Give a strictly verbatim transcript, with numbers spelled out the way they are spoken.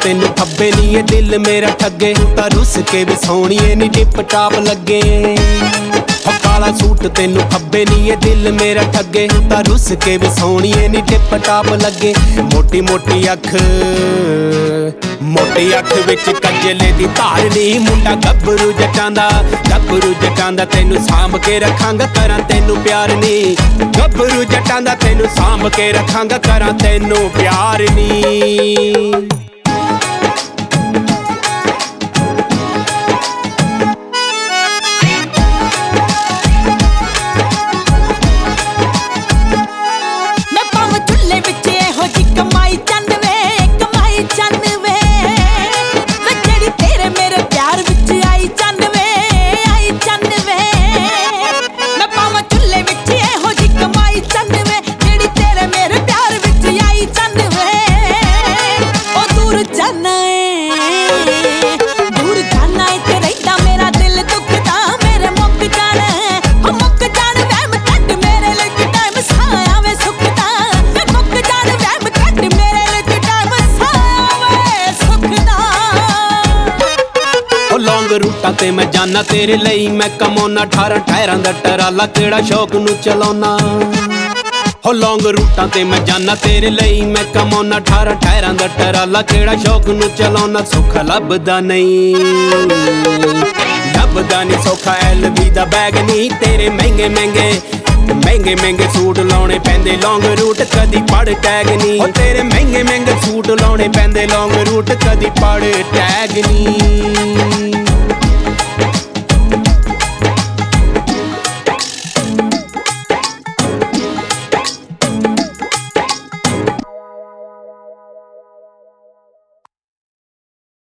ਤੈਨੂੰ ਖੱਬੇ ਨੀ ਇਹ ਦਿਲ ਮੇਰਾ ਠੱਗੇ ਤਾਂ ਰੁੱਸ ਕੇ ਵੀ ਸੋਹਣੀਏ ਨੀ ਟਿਪ ਟਾਪ ਲੱਗੇ ਹੋ ਕਾਲਾ ਸੂਟ ਤੈਨੂੰ ਖੱਬੇ ਨੀ ਇਹ ਦਿਲ ਮੇਰਾ ਠੱਗੇ ਤਾਂ ਰੁੱਸ ਕੇ ਵੀ ਸੋਹਣੀਏ ਨੀ ਟਿਪ ਟਾਪ ਲੱਗੇ ਮੋਟੀ ਮੋਟੀ ਅੱਖ ਮੋਟੀ ਅੱਖ ਵਿੱਚ ਕੱਜਲੇ ਦੀ ਧਾਰ ਨੀ ਮੁੰਡਾ ਗੱਭਰੂ ਜੱਟਾਂ ਦਾ ਗੱਭਰੂ ਜੱਟਾਂ ਦਾ ਤੈਨੂੰ ਸਾਂਭ ਕੇ ਰੱਖਾਂਗਾ ਕਰਾਂ ਤੈਨੂੰ ਪਿਆਰ ਨੀ ਗੱਭਰੂ ਜੱਟਾਂ ਦਾ ਤੈਨੂੰ ਸਾਂਭ ਕੇ ਰੱਖਾਂਗਾ ਕਰਾਂ ਤੈਨੂੰ ਪਿਆਰ ਨੀ ਲੌਂਗ ਰੂਟਾਂ ਤੇ ਮੈਂ ਜਾਨਾ ਤੇਰੇ ਲਈ ਮੈਂ ਕਮਾਉਣਾ ਅਠਾਰਾਂ ਟਾਇਰਾਂ ਦਾ ਟਰਾਲਾ ਕਿਹੜਾ ਸ਼ੌਕ ਨੂੰ ਚਲਾਉਣਾ ਹੋ ਲੌਂਗ ਰੂਟਾਂ ਤੇ ਮੈਂ ਜਾਨਾ ਤੇਰੇ ਲਈ ਮੈਂ ਕਮਾਉਣਾ ਅਠਾਰਾਂ ਟਾਇਰਾਂ ਦਾ ਟਰਾਲਾ ਕਿਹੜਾ ਸ਼ੌਕ ਨੂੰ ਚਲਾਉਣਾ ਸੌਖਾ ਲੱਭਦਾ ਨਹੀਂ ਲੱਭਦਾ ਨਹੀਂ ਸੌਖਾ ਐਲ ਵੀ ਦਾ ਬੈਗ ਨਹੀਂ ਤੇਰੇ ਮਹਿੰਗੇ ਮਹਿੰਗੇ ਮਹਿੰਗੇ ਮਹਿੰਗੇ ਸੂਟ ਲਾਉਣੇ ਪੈਂਦੇ ਲੌਂਗ ਰੂਟ ਕਦੀ ਪੜ ਟੈਗ ਨਹੀਂ ਉਹ ਤੇਰੇ ਮਹਿੰਗੇ ਮਹਿੰਗੇ ਸੂਟ ਲਾਉਣੇ ਪੈਂਦੇ ਲੌਂਗ ਰੂਟ ਕਦੀ ਪੜ ਟੈਗ ਨਹੀਂ